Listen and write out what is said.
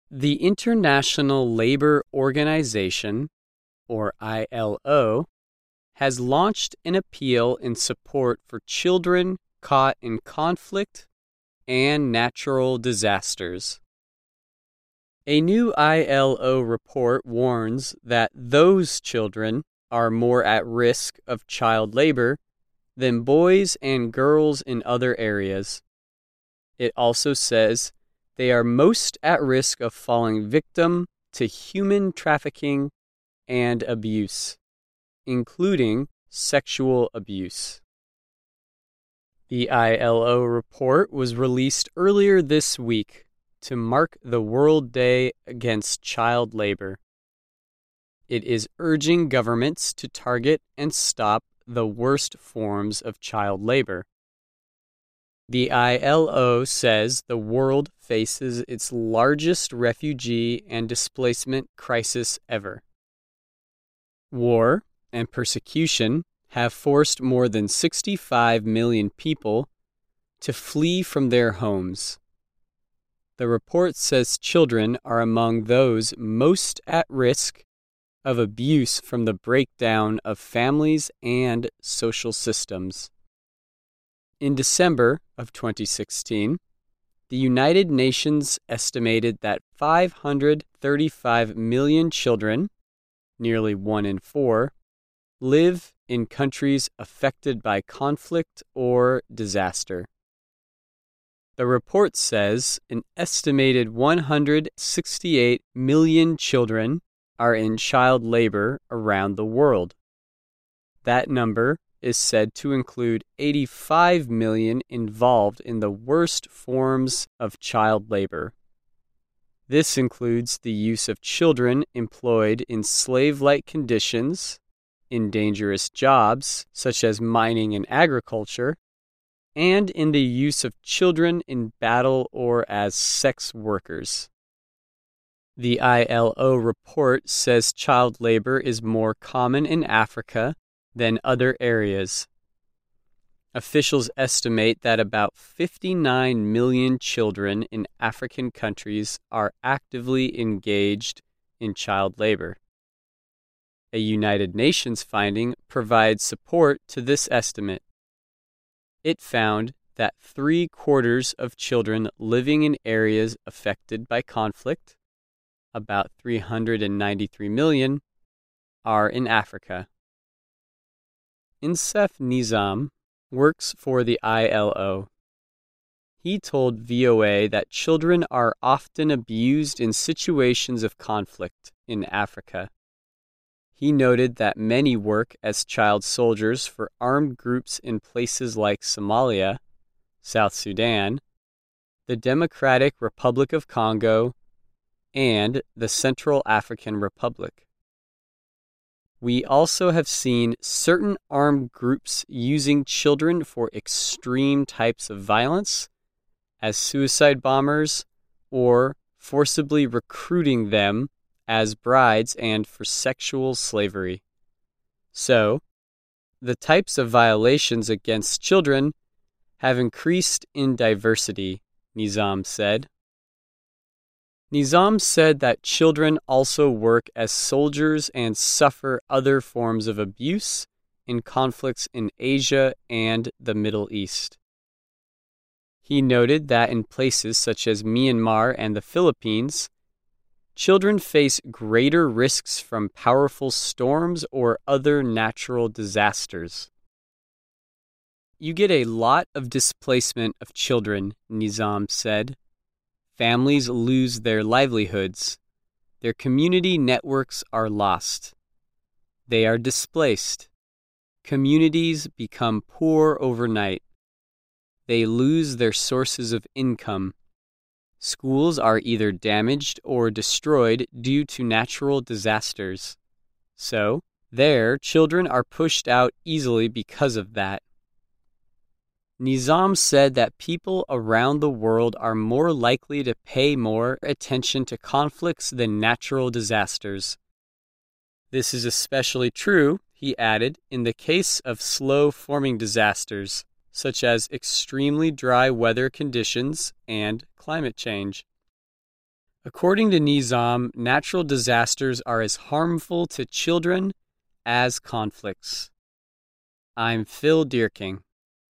The International Labour Organization, or ILO, has launched an appeal in support for children caught in conflict and natural disasters. A new ILO report warns that those children are more at risk of child labor than boys and girls in other areas. It also says they are most at risk of falling victim to human trafficking and abuse, including sexual abuse. The ILO report was released earlier this week to mark the World Day Against Child Labor. It is urging governments to target and stop the worst forms of child labor. The ILO says the world faces its largest refugee and displacement crisis ever. War and persecution have forced more than 65 million people to flee from their homes. The report says children are among those most at risk of abuse from the breakdown of families and social systems. In December of 2016, the United Nations estimated that 535 million children, nearly 1 in 4, live in countries affected by conflict or disaster. The report says an estimated 168 million children are in child labor around the world. That number is said to include 85 million involved in the worst forms of child labor. This includes the use of children employed in slave-like conditions, in dangerous jobs such as mining and agriculture, and in the use of children in battle or as sex workers. The ILO report says child labor is more common in Africa than other areas. Officials estimate that about 59 million children in African countries are actively engaged in child labor. A United Nations finding provides support to this estimate. It found that 3/4 of children living in areas affected by conflict, about 393 million, are in Africa. Insef Nizam works for the ILO. He told VOA that children are often abused in situations of conflict in Africa. He noted that many work as child soldiers for armed groups in places like Somalia, South Sudan, the Democratic Republic of Congo, and the Central African Republic. We also have seen certain armed groups using children for extreme types of violence, as suicide bombers, or forcibly recruiting them as brides and for sexual slavery. So, the types of violations against children have increased in diversity, Nizam said. Nizam said that children also work as soldiers and suffer other forms of abuse in conflicts in Asia and the Middle East. He noted that in places such as Myanmar and the Philippines, children face greater risks from powerful storms or other natural disasters. You get a lot of displacement of children, Nizam said. Families lose their livelihoods. Their community networks are lost. They are displaced. Communities become poor overnight. They lose their sources of income. Schools are either damaged or destroyed due to natural disasters. So, their children are pushed out easily because of that. Nizam said that people around the world are more likely to pay more attention to conflicts than natural disasters. This is especially true, he added, in the case of slow-forming disasters, such as extremely dry weather conditions and climate change. According to Nizam, natural disasters are as harmful to children as conflicts. I'm Phil Deerking.